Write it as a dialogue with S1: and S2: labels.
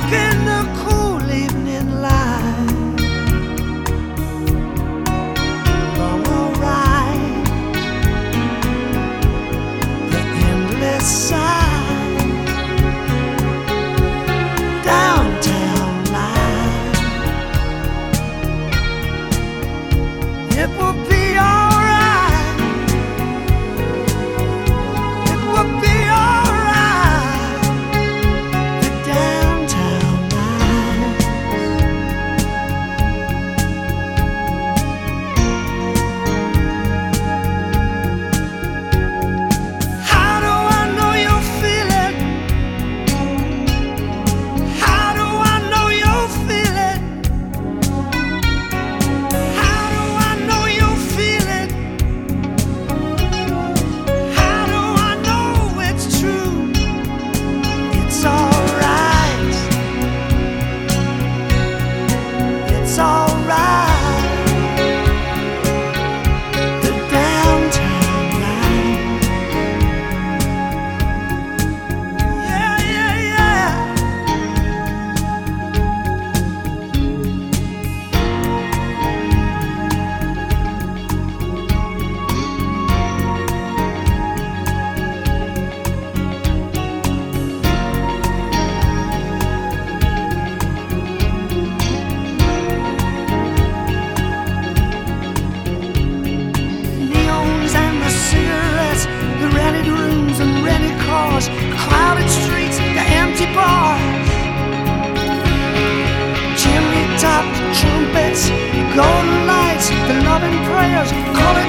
S1: walking the cool evening light, long ride, the endless side, downtown life. It will be alright. It will be alright. The downtown life. How do I know you feel it? How do I know you feel it? How do I know you feel it? How do I know it's true? It's alright. It's alright. The downtown life. Yeah, yeah, yeah. Neons and the cigarettes, the rented rooms and rented cars, the crowded streets, the empty bars, chimney top trumpets, golden lights, the loving prayers, calling